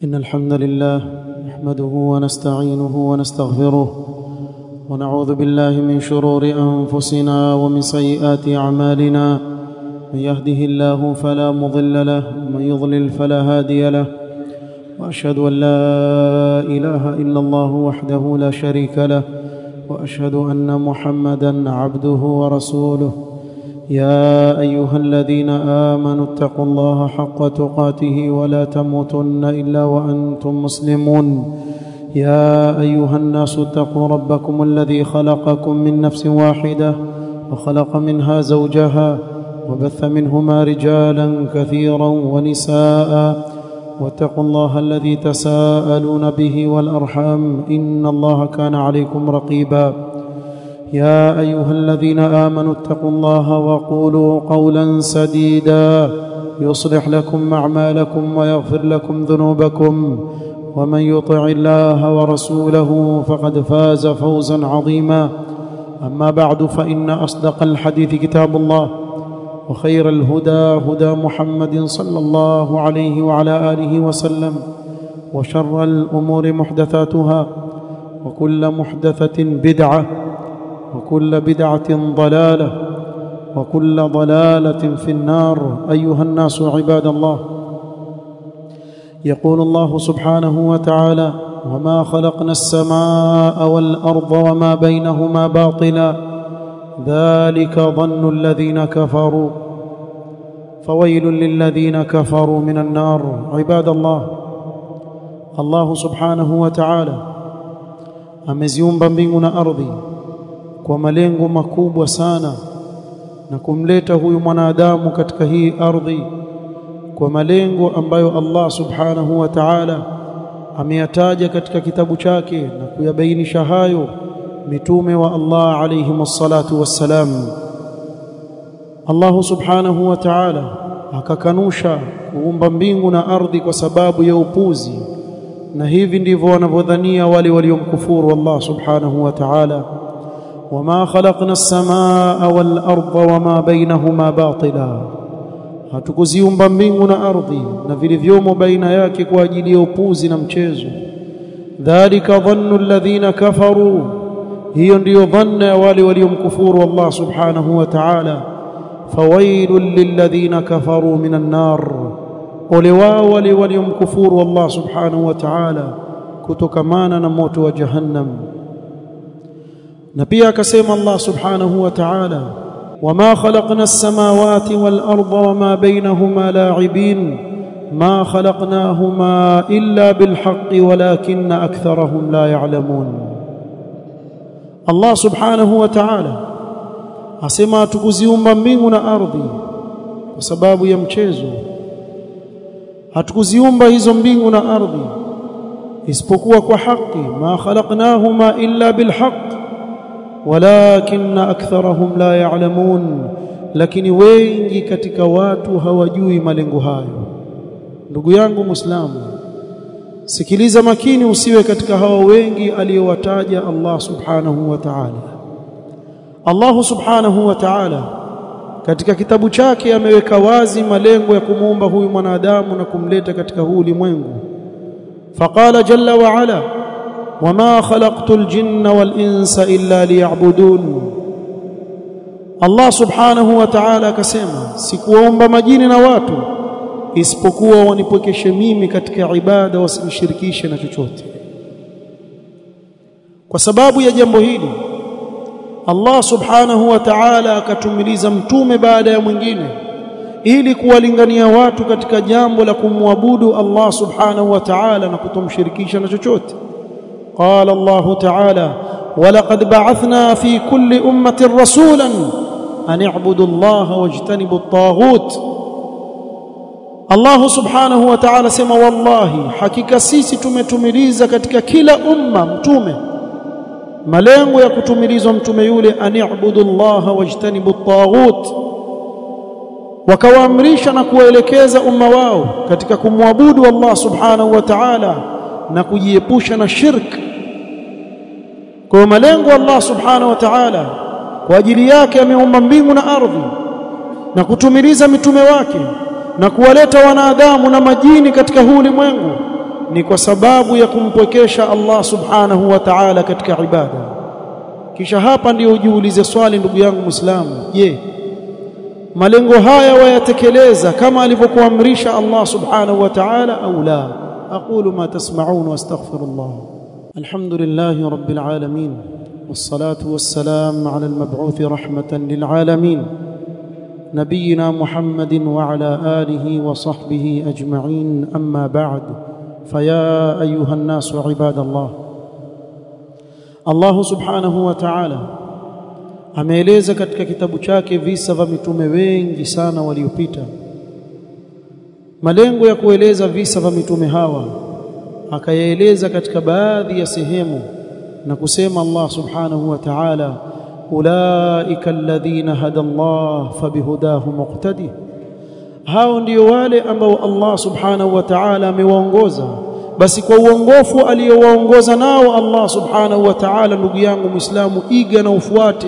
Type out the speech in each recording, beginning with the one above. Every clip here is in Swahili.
إن الحمد لله نحمده ونستعينه ونستغفره ونعوذ بالله من شرور أنفسنا ومن سيئات أعمالنا. من يهده الله فلا مضل له ومن يضلل فلا هادي له، وأشهد أن لا إله إلا الله وحده لا شريك له، وأشهد أن محمدًا عبده ورسوله. يا أيها الذين آمنوا اتقوا الله حق تقاته ولا تموتن إلا وأنتم مسلمون. يا أيها الناس اتقوا ربكم الذي خلقكم من نفس واحدة وخلق منها زوجها وبث منهما رجالا كثيرا ونساء، واتقوا الله الذي تساءلون به والأرحام إن الله كان عليكم رقيبا. يا أيها الذين آمنوا اتقوا الله وقولوا قولا سديدا يصلح لكم أعمالكم ويغفر لكم ذنوبكم، ومن يطع الله ورسوله فقد فاز فوزا عظيما. أما بعد، فإن أصدق الحديث كتاب الله، وخير الهدى هدى محمد صلى الله عليه وعلى آله وسلم، وشر الأمور محدثاتها، وكل محدثة بدعة، وكل بدعة ضلالة، وكل ضلالة في النار. أيها الناس عباد الله، يقول الله سبحانه وتعالى: وما خلقنا السماء والأرض وما بينهما باطلا ذلك ظن الذين كفروا فويل للذين كفروا من النار. عباد الله، الله سبحانه وتعالى ameziumba mbingu na ardhi kwa malengo makubwa sana, na kumleta huyu mwanadamu katika hii ardhi kwa malengo ambayo Allah subhanahu wa ta'ala ameyataja katika kitabu chake na kuyabainisha hayo mitume wa Allah alayhimus salatu wassalam. Allah subhanahu wa ta'ala akakanusha kuumba mbingu na ardhi kwa sababu ya upuzi, na hivi ndivyo wanavyodhania wale waliomkufuru Allah subhanahu wa ta'ala: wama khalaqna as-samaa wal arda wama bainahuma batila, hatukuziumba mbingu na ardhi na vilivyomo baina yake kwa ajili ya upuzi na mchezo. Dhalika dhannu alladhina kafaru, hiyo ndiyo dhanna ya wale waliomkufuru Allah subhanahu wa ta'ala. Fawailul lilladhina kafaru minan nar, ole wao wale waliomkufuru Allah subhanahu wa ta'ala kutokamana na moto wa jahannam. Na pia akasema Allah subhanahu wa ta'ala: wama khalaqna as-samawati wal arda wama bainahuma la'ibin ma khalaqnahuma illa bil haqqi walakinna aktharahum la ya'lamun. Allah subhanahu wa ta'ala asema hatukuziumba mbingu na ardhi kwa sababu ya mchezo. Hatukuziumba hizo mbingu na ardhi isipokuwa kwa haki. Ma khalaqnahuma illa bil haqq walakinna aktharahum la ya'lamun, lakini wengi katika watu hawajui malengo hayo. Ndugu yangu Muislamu, sikiliza makini, usiwe katika hawa wengi aliyowataja Allah subhanahu wa ta'ala. Allah subhanahu wa ta'ala katika kitabu chake ameweka wazi malengo ya kumuumba huyu mwanadamu na kumleta katika huu ulimwengu. Faqala jalla wa ala: wama khalaqtul jinna wal insa illa liya'budun. Allah subhanahu wa ta'ala akasema, sikuwaumba majini na watu isipokuwa wanipokeshe mimi katika ibada, wasinishirikishe na chochote. Kwa sababu ya jambo hili Allah subhanahu wa ta'ala akatumiliza mtume baada ya mwingine ili kuwalingania watu katika jambo la kumwabudu Allah subhanahu wa ta'ala na kutomshirikisha na chochote. قال الله تعالى: ولقد بعثنا في كل أمة رسولا أن اعبدوا الله واجتنبوا الطاغوت. Allah subhanahu wa ta'ala sema, wallahi hakika sisi tumetumiliza katika kila umma mtume. Malengo ya kutumilizwa mtume yule, an i'budu Allah wajtanibu at-taghut, wakawaamrisha na kuwaelekeza umma wao katika kumwabudu Allah subhanahu wa ta'ala na kujiepusha na shirk. Kwa malengo Allah subhanahu wa ta'ala kwa ajili yake ameumba mbingu na ardhi na kutumiliza mitume wake na kuwaleta wanadamu na majini katika huu ulimwengu ni kwa sababu ya kumpwekesha Allah subhanahu wa ta'ala katika ibada. Kisha hapa ndio ujiulize swali, ndugu yangu Muislamu, je, malengo haya wayatekeleza kama alivyokuamrisha Allah subhanahu wa ta'ala au la? aqulu ma tasma'un wa astaghfirullah. Alhamdulillahi rabbil alamin wassalatu wassalamu ala al-mab'uth rahmatan lil alamin نبينا محمد وعلى آله وصحبه أجمعين. أما بعد، فيا أيها الناس عباد الله، Allah subhanahu wa ta'ala ameeleza katika kitabu chake visa vya mitume wengi sana waliopita. Malengo ya kueleza visa vya mitume hawa akayaeleza katika baadhi ya sehemu na kusema Allah subhanahu wa ta'ala, ulaika alladhina hada Allah fabihudahu muqtadi, hao ndio wale ambao Allah subhanahu wa ta'ala amewaongoza, basi kwa uongofu aliyowaongoza nao Allah subhanahu wa ta'ala, ndugu yangu Muislamu, iga na ufuate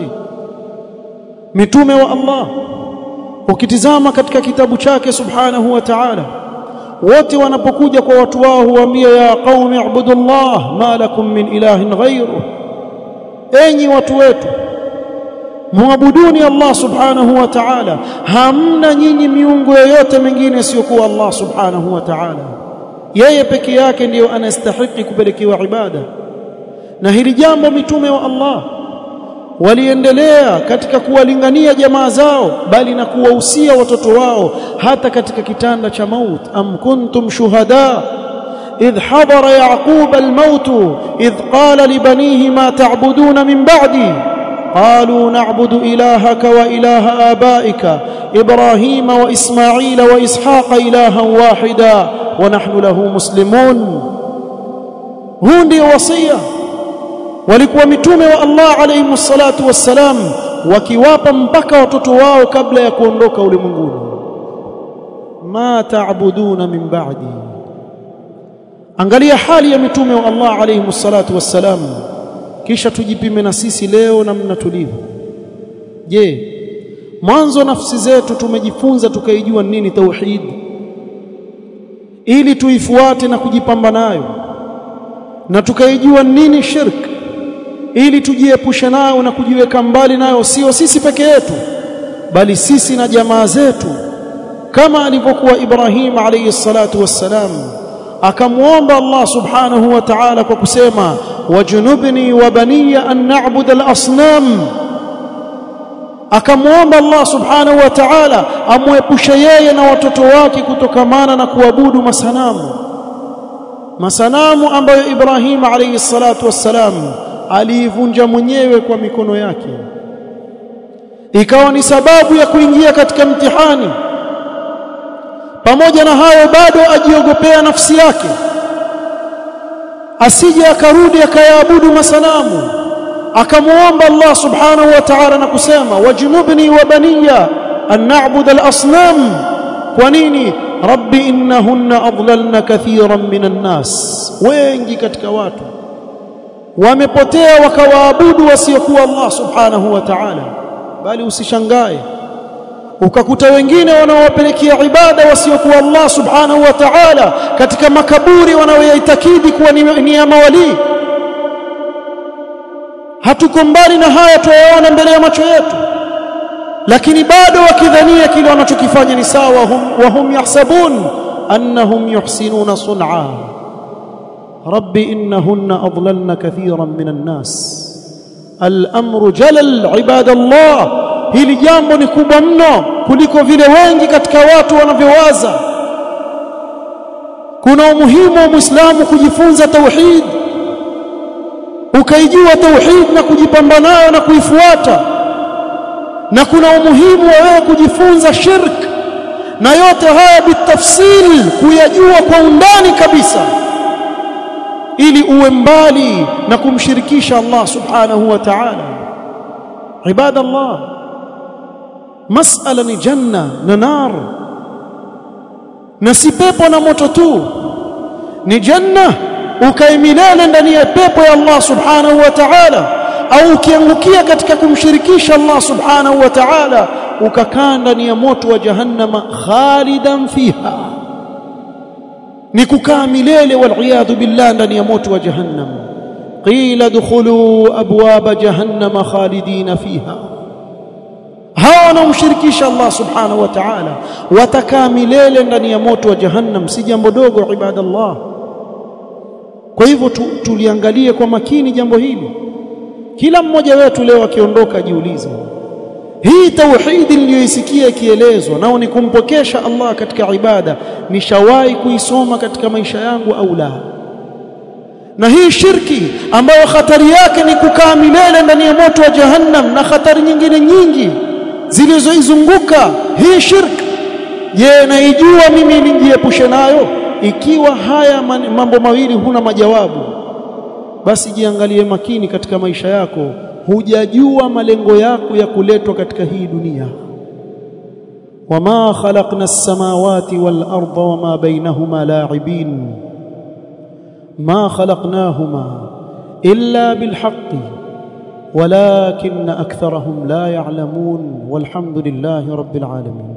mitume wa Allah. Ukitizama katika kitabu chake subhanahu wa ta'ala, wote wanapokuja kwa watu wao huambia, ya qaumi ibudullah ma lakum min ilahin ghayruh, enyi watu wetu muabuduni Allah subhanahu wa ta'ala, hamna nyinyi miungu yoyote mingine isiyokuwa Allah subhanahu wa ta'ala. Yeye peke yake ndiyo anastahili kupelekewa ibada. Na hili jambo mitume wa Allah waliendelea katika kuwalingania jamaa zao, bali na kuwahusia watoto wao hata katika kitanda cha maut. am kuntum shuhada idh hadara yaqub al-maut idh qala li banihi ma ta'buduna min ba'di قالوا نعبد إلهك وإله آبائك إبراهيم وإسماعيل وإسحاق إلها واحدا ونحن له مسلمون. huu ndio wasia walikuwa mitume wa Allah alayhi salatu wassalam wakiwapa mpaka watoto wao kabla ya kuondoka ulimwenguni, ma ta'buduna min ba'di. Angalia hali ya mitume wa Allah alayhi salatu wassalam, kisha tujipime na sisi leo namna tulivyo. Je, mwanzo nafsi zetu tumejifunza tukaijua nini tauhid ili tuifuate na kujipamba nayo, na tukaijua nini shirk ili tujiepushe nayo na kujiweka mbali nayo, sio sisi peke yetu bali sisi na jamaa zetu, kama alivyokuwa Ibrahim alayhi salatu wassalam akamuomba Allah subhanahu wa ta'ala kwa kusema, wajunubni wa baniya an na'budu al-asnam. Akamuomba Allah subhanahu wa ta'ala amwepushe yeye na watoto wake kutokamana na kuabudu masanamu ambayo Ibrahim alayhi salatu wassalam aliivunja mwenyewe kwa mikono yake, ikawa ni sababu ya kuingia katika mtihani. Pamoja na hayo bado ajiogopea nafsi yake asije akarudi akayaabudu masanamu. Akamuomba Allah subhanahu wa ta'ala na kusema, wajnubni wa baniya an na'budu al-asnam. Kwa nini? rabbi innahunna adlalna kathiran minan nas, wengi katika watu wamepotea wakawaabudu wasiokuwa Allah subhanahu wa ta'ala. Bali usishangae ukakuta wengine wanaowapelekea ibada wasiokuwa Allah subhanahu wa ta'ala katika makaburi wanaoyaitakidi kuwa ni ya mawali. Hatuko mbali na haya, tuyaona mbele ya macho yetu, lakini bado wakidhania kile wanachokifanya ni sawa. Wahum yahsabun annahum yuhsinuna sun'a. rabbi innahunna adlalna kathiran minan nas. al-amru jalal ibadallah, hili jambo ni kubwa mno kuliko vile wengi katika watu wanavyowaza. Kuna umuhimu wa Muislamu kujifunza tauhid, ukaijua tauhid na kujipamba nayo na kuifuata, na kuna umuhimu wa wewe kujifunza shirk, na yote haya bitafsil, kuyajua kwa undani kabisa, ili uwe mbali na kumshirikisha Allah subhanahu wa ta'ala. Ibadallah, masala ni janna na nar, na si pepo na moto tu. Ni janna ukae milele ndani ya pepo ya Allah subhanahu wa ta'ala, au ukiangukia katika kumshirikisha Allah subhanahu wa ta'ala ukakaa ndani ya moto wa jahannama khalidan fiha. ni kukaa milele wal billah ndani ya moto wa jahannam. Qila dukhulu abwaba jahannam khalidina fiha, hawa wanaomshirikisha Allah subhanahu wa ta'ala watakaa milele ndani ya moto wa jahannam. Si jambo dogo ibadallah. Kwa hivyo tuliangalie kwa makini jambo hili. Kila mmoja wetu leo akiondoka jiulize, hii tauhidi niliyoisikia ikielezwa nao ni kumpokesha Allah katika ibada, nishawahi kuisoma katika maisha yangu au la? Na hii shirki ambayo hatari yake ni kukaa milele ndani ya moto wa jahannam na hatari nyingine nyingi zilizoizunguka hii shirki, je, naijua mimi nijiepushe nayo? Ikiwa haya mambo mawili huna majawabu, basi jiangalie makini katika maisha yako. Hujajua malengo yako ya kuletwa katika hii dunia. Wama khalaqna as-samawati wal arda wama bainahuma la'ibin ma khalaqnahuma illa bil haqqi walakinna aktharahum la ya'lamun walhamdulillahi rabbil alamin.